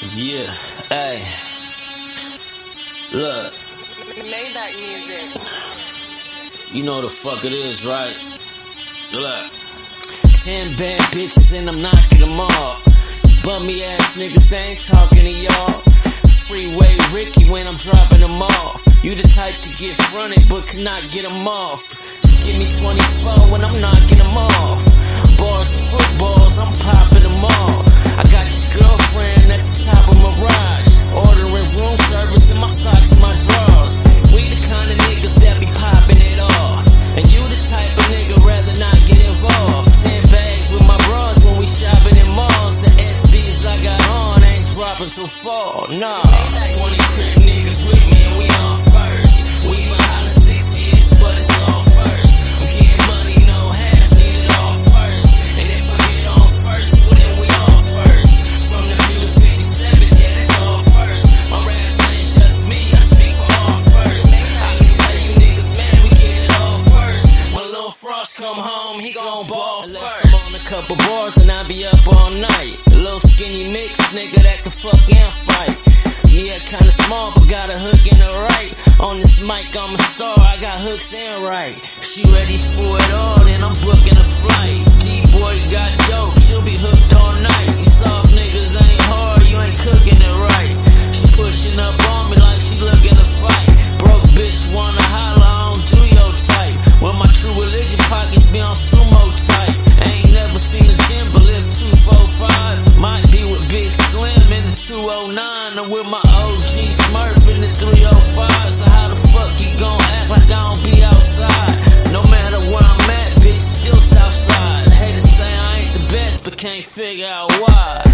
Yeah, hey, look, Maybach music. you know the fuck it is, right? Look, 10 bad bitches and I'm knocking them off. Bummy ass niggas, they ain't talking to y'all. Freeway Ricky when I'm dropping them off. You the type to get fronted but cannot get them off. Just give me 24 when I'm knocking them off. Bars to footballs, I'm popping them all. I got your girlfriend at the top of Mirage, ordering room service in my socks and my drawers. We the kind of niggas that be popping it off, and you the type of nigga rather not get involved. 10 bags with my bras when we shopping in malls. The SBs I got on ain't dropping till fall, nah. 20 crib niggas with me and we on first. We behind the 6 kids, but it's all first. I'm getting money, no half, need it all first. And if I get on first, well then we all first. From the view to 57th, yeah, that's all first. My raps ain't just me, I speak for all first. I can tell you niggas, man, we get it all first. When Lil Frost come home, he gon' ball first. I'm on a couple bars and I be up all night. A little skinny mix, nigga that can fuck and fight. Yeah, kinda small, but got a hook in the right. On this mic, I'm a star, I got hooks and right. She ready for it all, then I'm booking a flight. D-boy got dope, she'll be hooked all night. You soft niggas ain't hard, you ain't cooking it right. She pushing up on me like she looking to fight. Broke bitch wanna holler, I don't do your type. Well, my true religion pockets be on sumo tight. Ain't never seen a gym, but lift 245. Might be with Big Slim in the 209, or with my OG Smurf in the 305. So how the fuck you gon' act like I don't be outside? No matter where I'm at, bitch, still Southside. Haters say I ain't the best, but can't figure out why.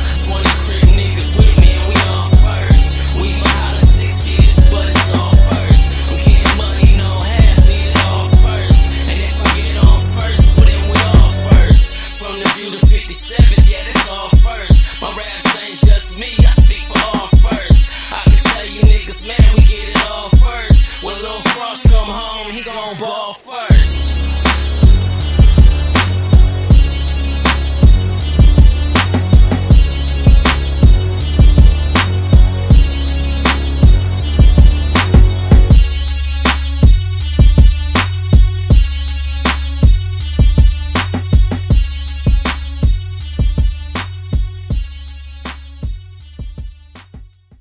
20 crib niggas with me and we on first. We behind the 6 kids, but it's all first. I'm getting money, no half, need it all first. And if I get on first, well then we all first. From the view to 57th, yeah, that's all first. My raps ain't just me, I speak for all first. I can tell you niggas, man, we get it all first. When Lil Frost come home, he gon' ball first.